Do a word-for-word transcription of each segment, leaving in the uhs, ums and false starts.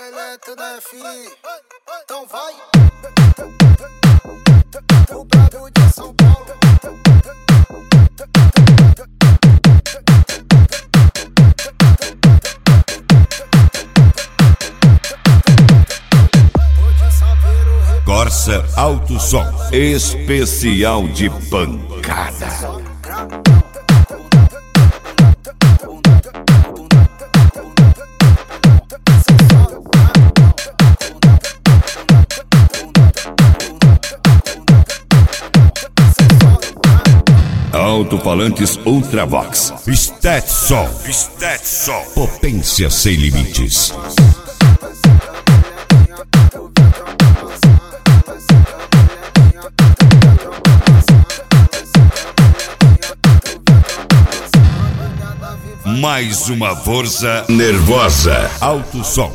Eleto da F I, então vai. O brabo de São Paulo. Corsa Alto Som, especial de pancada. Alto-falantes Ultravox, Stetson, Stetson, potência sem limites. Mais uma força nervosa. Alto Som.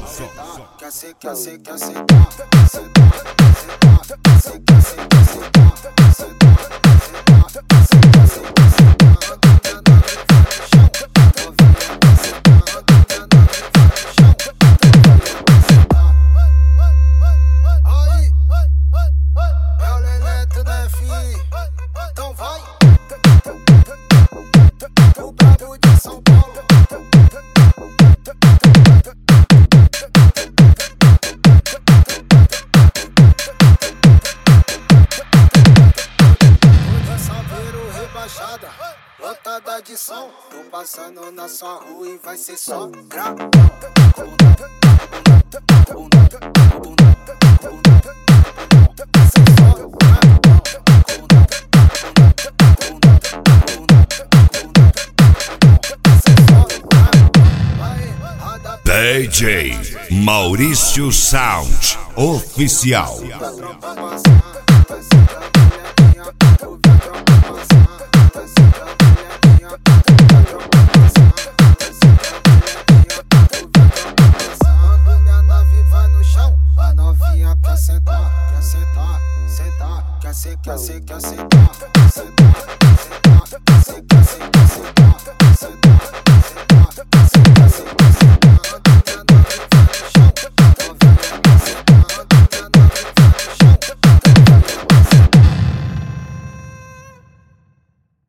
Lotada de som, tô passando na sua rua e vai ser só grau. D J Maurício Sound Oficial. Quer sentar, quer sentar, sentar, quer sentar, quer sentar, quer sentar, quer sentar, quer sentar.